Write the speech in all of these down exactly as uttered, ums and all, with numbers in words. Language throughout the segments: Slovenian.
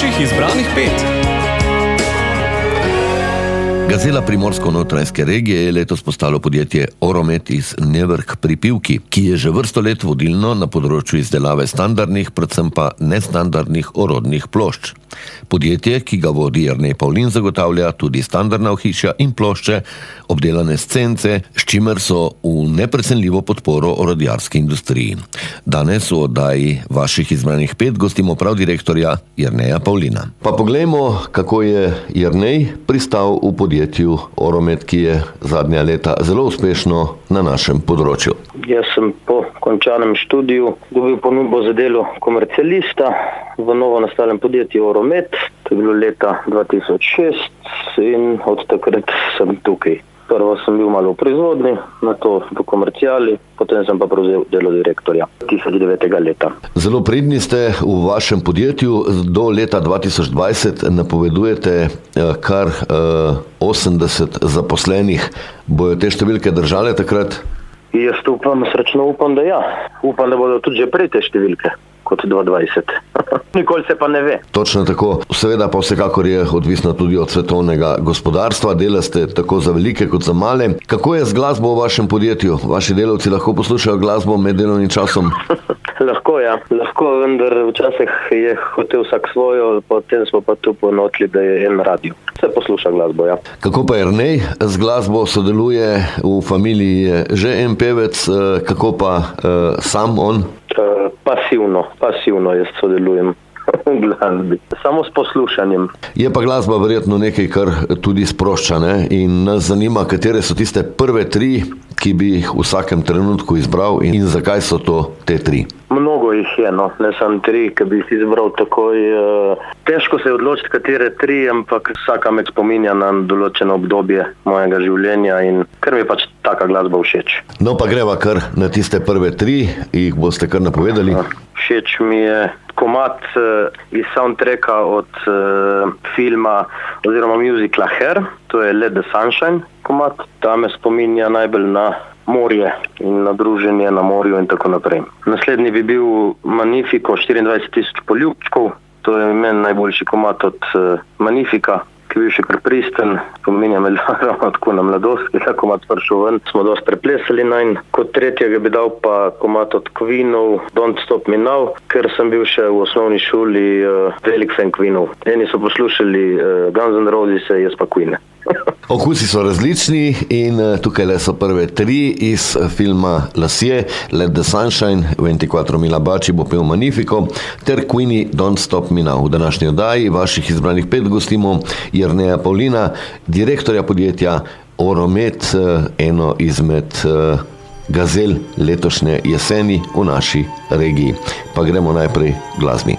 vaših izbranih pet. Gazela primorsko-notranjske regije je letos postalo podjetje Oromet iz Nevrk pri Pivki, ki je že vrsto let vodilno na področju izdelave standardnih, predvsem pa nestandardnih orodnih plošč. Podjetje, ki ga vodi Jernej Pavlin, zagotavlja tudi standardna ohišja in plošče, obdelane scence, s čimer so v neprecenljivo podporo orodjarski industriji. Danes v oddaji vaših izbranih pet gostimo prav direktorja Jerneja Pavlina. Pa poglejmo, kako je Jernej pristal v podjetju Oromet, ki je zadnja leta zelo uspešno na našem področju. Jaz sem po končanem študiju dobil ponudbo za delo komercialista v novo nastalem podjetju Oromet. To je bilo leta dva tisoč šest in od takrat sem tukaj. Prvo sem bil malo v proizvodni, nato v komerciali, potem sem pa prevzel delo direktorja tisoč devetega leta. Zelo pridni ste v vašem podjetju. Do leta dva tisoč dvajset napovedujete kar osemdeset zaposlenih. Bojo te številke držale takrat? Jaz upam, srečno upam, da ja. Upam, da bodo tudi že prej te številke kot dva tisoč dvajset. Nikoli se pa ne ve. Točno tako. Seveda pa vsekakor je odvisno tudi od svetovnega gospodarstva. Dela ste tako za velike kot za male. Kako je z glasbo v vašem podjetju? Vaši delavci lahko poslušajo glasbo med delovnim časom? Lahko, ja. Lahko, vendar včasih je hotel vsak svojo, potem smo pa tu ponotili, da je en radio. Se posluša glasbo, ja. Kako pa Jernej z glasbo sodeluje? V familiji je že en pevec, kako pa uh, sam on? Uh, pasivno, pasivno jaz sodelujem v glasbi. Samo s poslušanjem. Je pa glasba verjetno nekaj, kar tudi sprošča, ne? In nas zanima, katere so tiste prve tri, ki bi jih v vsakem trenutku izbral in, in zakaj so to te tri? Mnogo jih je, no. Ne samo tri, ki bi jih izbral takoj. Težko se je odločiti, katere tri, ampak vsaka me spominja na določeno obdobje mojega življenja in ker mi je pač taka glasba všeč. No pa greva kar na tiste prve tri, jih boste kar napovedali. Všeč mi je komad iz soundtracka od uh, filma oziroma musicala Hair, to je Let the Sunshine komad. Ta me spominja najbolj na morje in na druženje na morju in tako naprej. Naslednji bi bil Magnifico štiriindvajset tisoč poljubčkov. To je meni najboljši komad od uh, Magnifica, ki je bil še kar pristen. Spominja me ravno tako na mladost, ki je ta komad prišel ven. Smo dosti preplesali nanj. Kot tretjega bi dal pa komad od Queenov Don't Stop Me Now, ker sem bil še v osnovni šoli uh, velik fan Queenov. Eni so poslušali uh, Guns N' Roses, jaz pa Queen. Okusi so različni in tukaj le so prve tri iz filma Lasje, Let the Sunshine, ventiquattro mila baci bo pel Magnifico, ter Queenie Don't Stop Me Now. V današnji oddaji vaših izbranih pet gostimo Jerneja Pavlina, direktorja podjetja Oromet, eno izmed gazel letošnje jeseni v naši regiji. Pa gremo najprej k glasbi.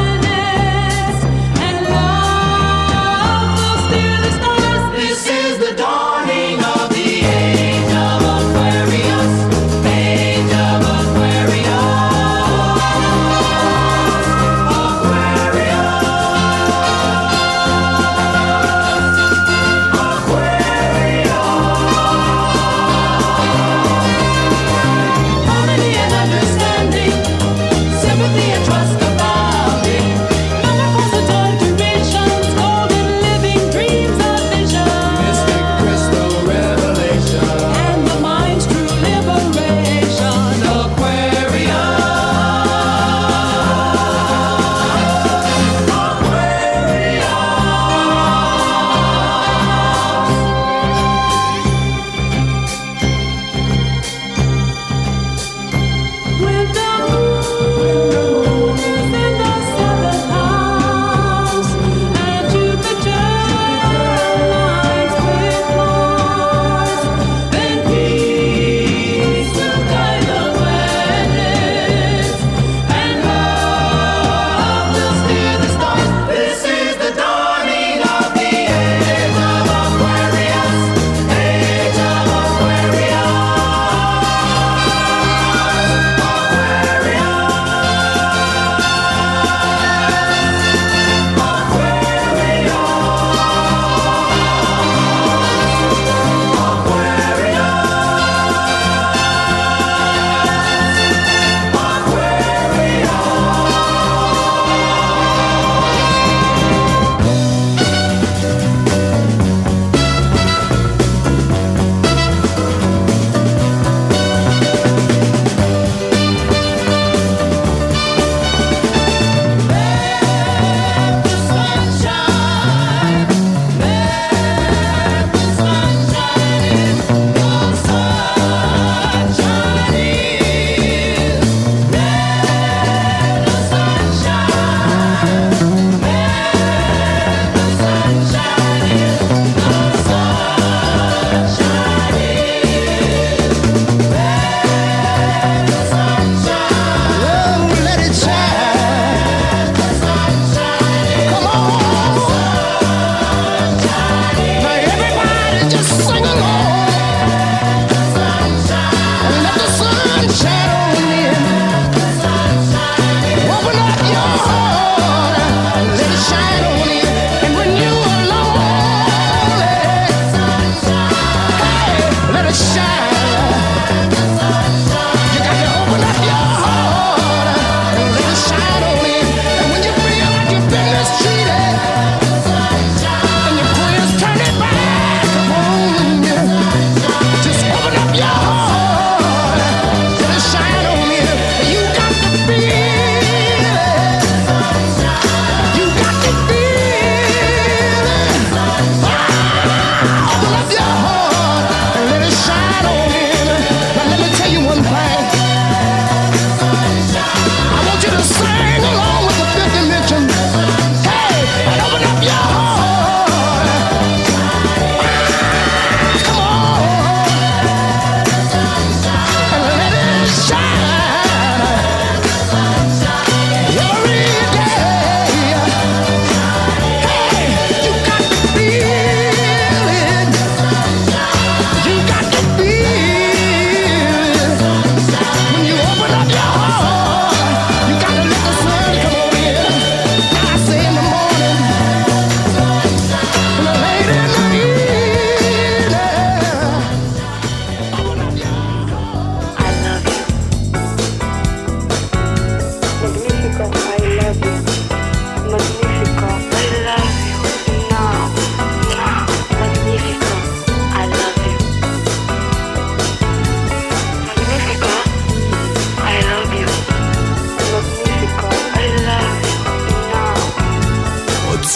This is the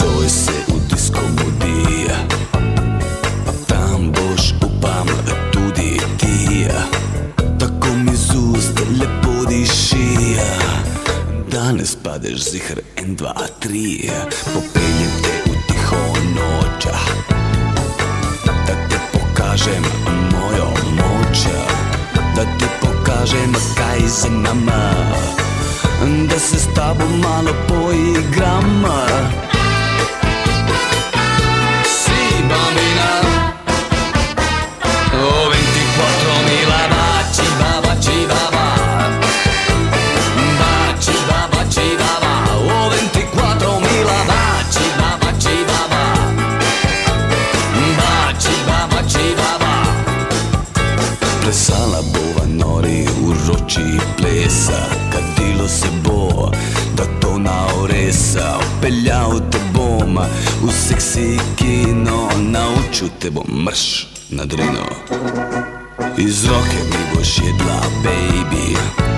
Soj se v disko mudi, tam boš, upam, tudi ti. Tako mi z ust lepo diši, danes padeš ziher en, dva, tri. Popeljem te v tiho noč, da ti pokažem mojo moč, da ti pokažem, kaj za nama, da se s tabo malo poigram. Si bambina, oh ventiquattro mila baci, baci, baba, baci, baci, baba, oh ventiquattro mila baci, baci, baba, baci, baci, baba. Plesala bova nori uroči plesa, kadilo se bo, da to naoresa. Peljal te bom v seksi kino, naučil te bom mrš na drino. Iz roke mi boš jedla, baby,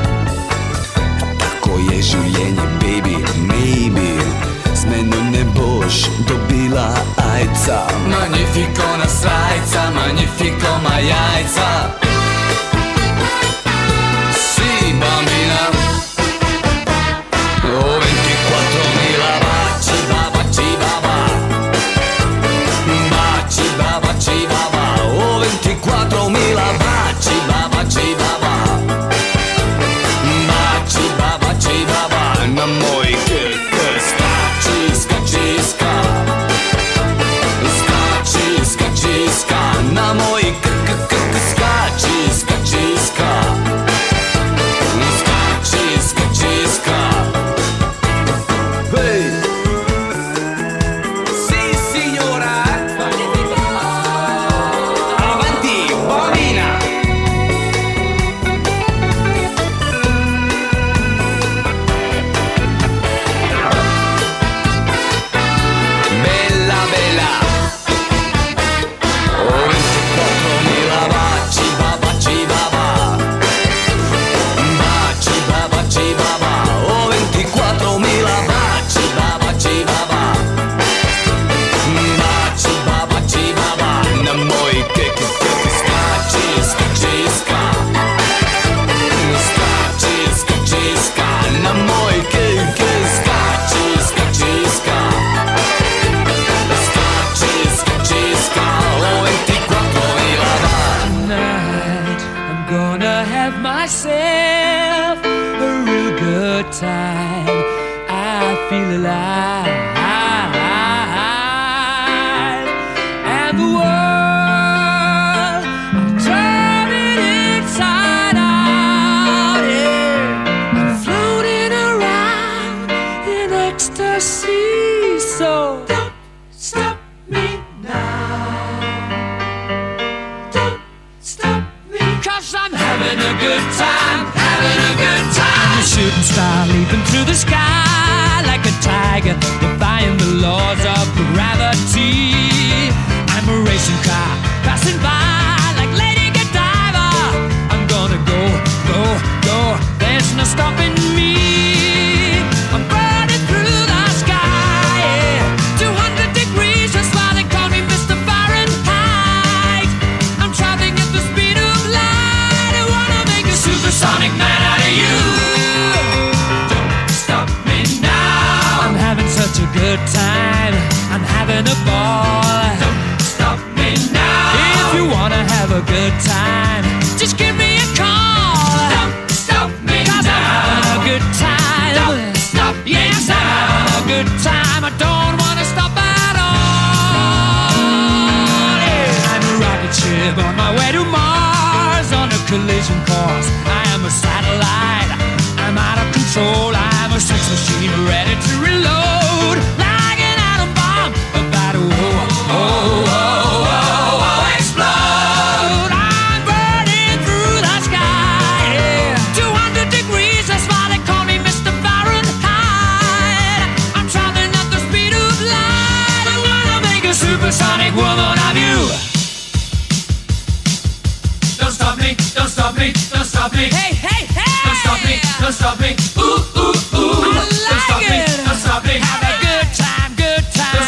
tako je življenje, baby, maybe z menom ne boš dobila ajca. Magnifico na srajca, magnifico ma jajca. Si bambina, oh ventiquattro mila baci, baci, baba, baci, baci, baba, oh ventiquattro mila baci, baci, baba, baci, baci, baba. Na moj kek skači, skači, ska, skači, skači, ska. Na moj kek, kek, skači, skači, ska, skači, skači, ska. Hey! Si, signora! Avanti, bambina! Bella, bella! Oh, ventiquattro mila baci, baci, baba, baci, baci, baba, oh ventiquattro mila baci, baci, baba, baci, baci, baba. Na moj kek, kek, skači, skači, ska, skači, skači, ska. Na moj kek, kek, skači, skači, ska, skači, skači, ska. Oh ventiquattro mila baci. Tonight I'm gonna have myself a real good time. I feel alive, and the world I'm turning inside out. Yeah, I'm floating around in ecstasy. So don't stop me now. Don't stop me, 'cause I'm having a good time, having a good time. I'm a shooting star leaping through the sky like a tiger, defying the laws of gravity. I'm a racing car passing by like Lady Godiva. I'm gonna go, go, go, there's no stopping me. I'm burning through the sky, yeah. two hundred degrees, that's why they call me Mister Fahrenheit. I'm traveling at the speed of light. I wanna make a supersonic man out of you. Don't stop me now. I'm having such a good time, I'm having a ball. Don't stop me now. If you wanna have a good time, just give me a call. Don't stop me 'cause now. I'm having a good time. Don't stop me yes, now. I'm having a good time. I don't wanna stop at all. Yeah. I'm a rocket ship on my way to Mars on a collision course. I am a satellite, I'm out of control. I'm a sex machine ready to reload like an atom bomb about to oh, oh, oh, oh, oh, explode. I'm burning through the sky, yeah. two hundred degrees, that's why they call me Mister Fahrenheit. I'm traveling at the speed of light. I wanna make a supersonic woman of you. Don't stop me, don't stop me, don't stop me. Hey, hey, hey! Don't stop me, don't stop me. Ooh, ooh, ooh. I like don't stop it. Me, don't stop me. Have a good time, good time.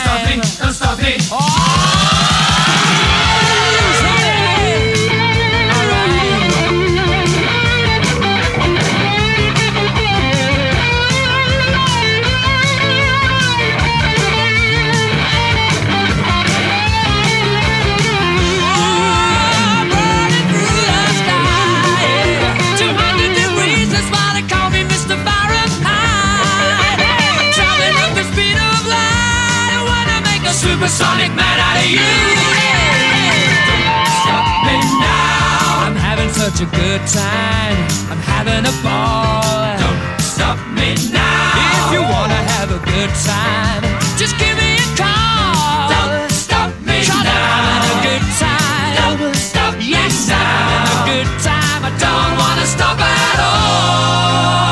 supersonic man out of you. Don't stop me now. I'm having such a good time. I'm having a ball. Don't stop me now. If you wanna have a good time, just give me a call. Don't stop me now. I'm having a good time. Don't stop me yes, now. I'm having a good time. I don't wanna stop at all.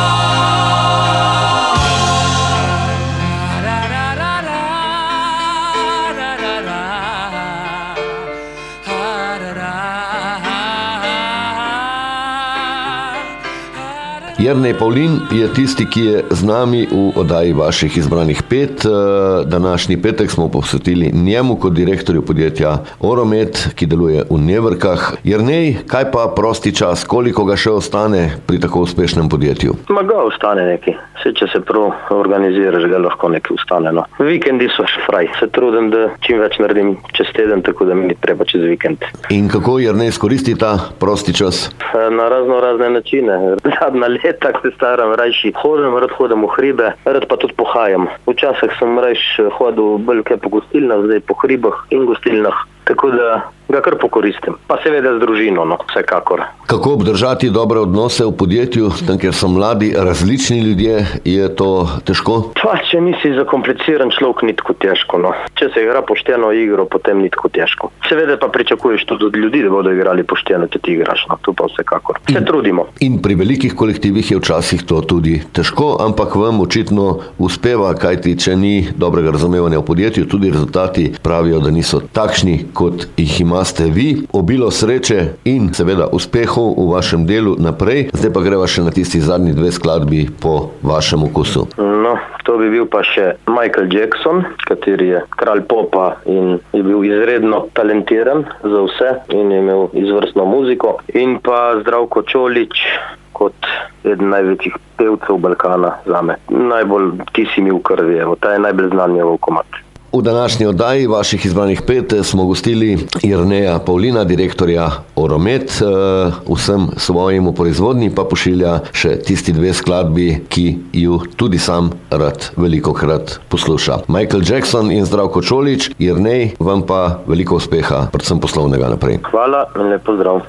Jernej Pavlin je tisti, ki je z nami v oddaji vaših izbranih pet. Današnji petek smo posvetili njemu kot direktorju podjetja Oromet, ki deluje v Nevrkah. Jernej, kaj pa prosti čas? Koliko ga še ostane pri tako uspešnem podjetju? Ma ga ostane neki. Vse, če se prav organiziraš, ga lahko neki ostane. No. Vikendi so še fraj. Se trudim, da čim več naredim čez teden, tako da mi ni treba čez vikend. In kako Jernej izkoristi ta prosti čas? Na razno razne načine. Zadnja leta tako se staram, rajši hodim, rad hodim v hribe, rad pa tudi pohajam. Včasih sem rajš hodil bolj kaj po gostilnah, zdaj po hribah in gostilnah. Tako da ga kar pokoristim. Pa seveda z družino, no, vsekakor. Kako obdržati dobre odnose v podjetju, tam, kjer so mladi, različni ljudje, je to težko? Pa, če nisi zakompliciran človek, ni tako težko, no. Če se igra pošteno igro, potem ni tako težko. Seveda pa pričakuješ tudi od ljudi, da bodo igrali pošteno, če ti igraš, no, to pa vsekakor. Se in, trudimo. In pri velikih kolektivih je včasih to tudi težko, ampak vam očitno uspeva, kajti če ni dobrega razumevanja v podjetju, tudi rezultati pravijo, da niso takšni, kot jih imate vi. Obilo sreče in seveda uspehov v vašem delu naprej. Zdaj pa greva še na tisti zadnji dve skladbi po vašem okusu. No, to bi bil pa še Michael Jackson, kateri je kralj popa in je bil izredno talentiran za vse in je imel izvrstno muziko. In pa Zdravko Čolić kot eden največjih pevcev Balkana zame. Najbolj Ti si mi v krvi, evo, ta je najbolj znan njegov komad. V današnji oddaji vaših izbranih pet smo gostili Jerneja Pavlina, direktorja Oromet. Vsem svojim v proizvodnji pa pošilja še tisti dve skladbi, ki ju tudi sam rad velikokrat posluša. Michael Jackson in Zdravko Čolić. Jernej, vam pa veliko uspeha, predvsem poslovnega naprej. Hvala in lep pozdrav.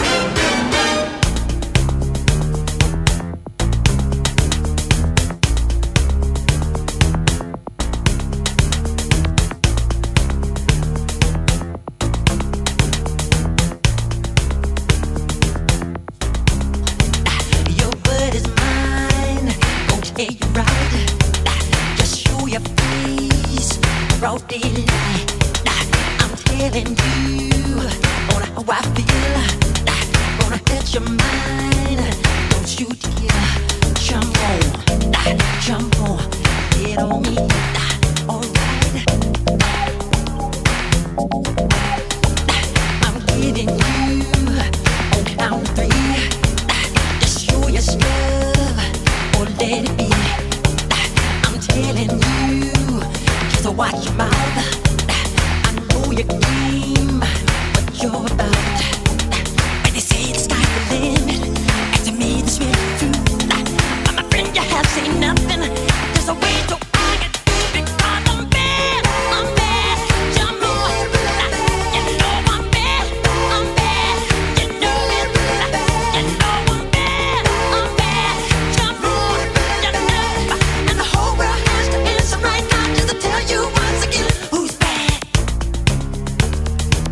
Watch your mouth. I know your game, what you're about. When they say the sky's the limit, and to me this may be true. But my friend, you have seen nothing. There's a way to argue because I'm bad, I'm bad. You know it, you know I'm bad, I'm bad. You know it, you know I'm bad, I'm bad. You know it, you know, and the whole world has to answer right now just to tell you once again who's bad.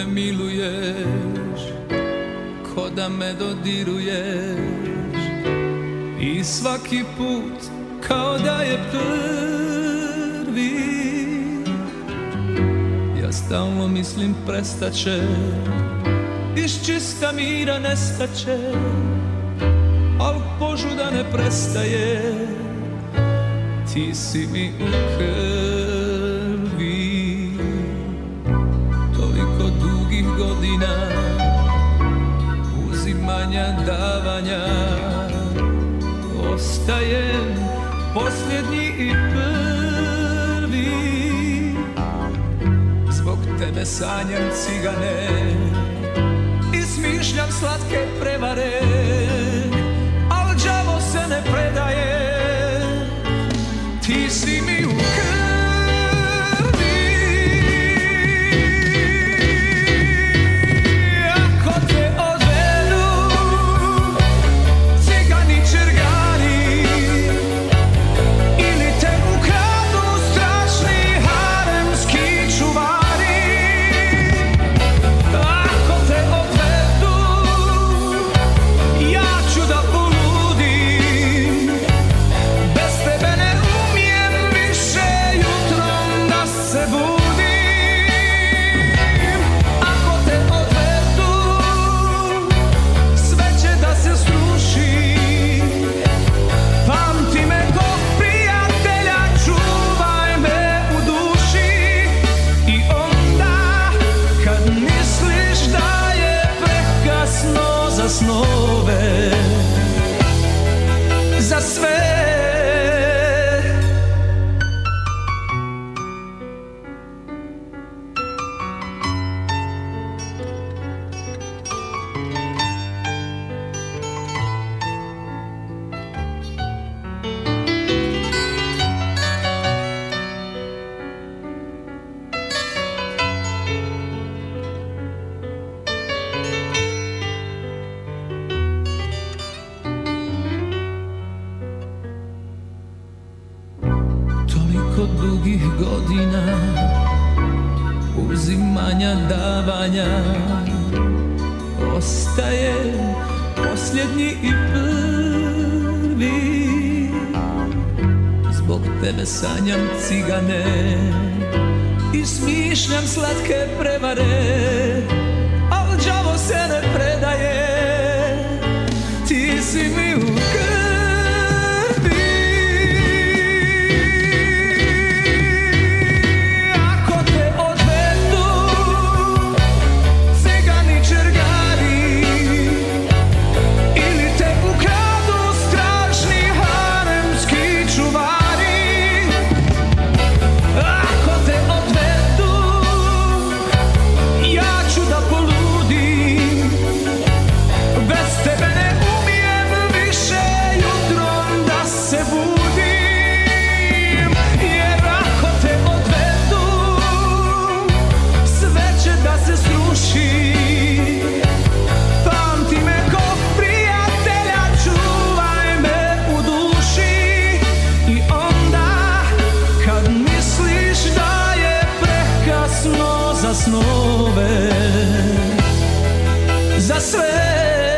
me miluješ, ko da me dodiruješ, i svaki put kao da je prvi. Ja stalno mislim prestaće, iz čista mira nestaće, al požuda ne prestaje, ti si mi u krvi. Toliko dugih godina uzimanja, davanja, ostajem posljednji i prvi. Zbog tebe sanjam cigane i smišljam slatke prevare, al đavo se ne predaje, ti si mi u krvi. Ako te odvedu cigani čergani, ili te ukradu strašni haremski čuvari, ako te odvedu ja ću da poludim, bez tebe ne umijem više jutrom da se budim. Ako te odvedu sve će da se sruši, pamti me ko prijatelja, čuvaj me u duši. I onda kad misliš da je prekasno za snove, za sve, toliko dugih godina uzimanja, davanja, ostaje posljednji i prvi. Zbog tebe sanjam cigane i smišljam slatke prevare, al đavo se ne predaje, ti si mi u krvi. Ako te odvedu cigani čergani, ili te ukradu strašni haremski čuvari, ako te odvedu ja ću da poludim, bez tebe ne umijem više jutrom da se budim. Jer ako te odvedu sve će da se sruši, pamti me ko prijatelja, čuvaj me u duši. I onda kad misliš da je prekasno za snove, za sve,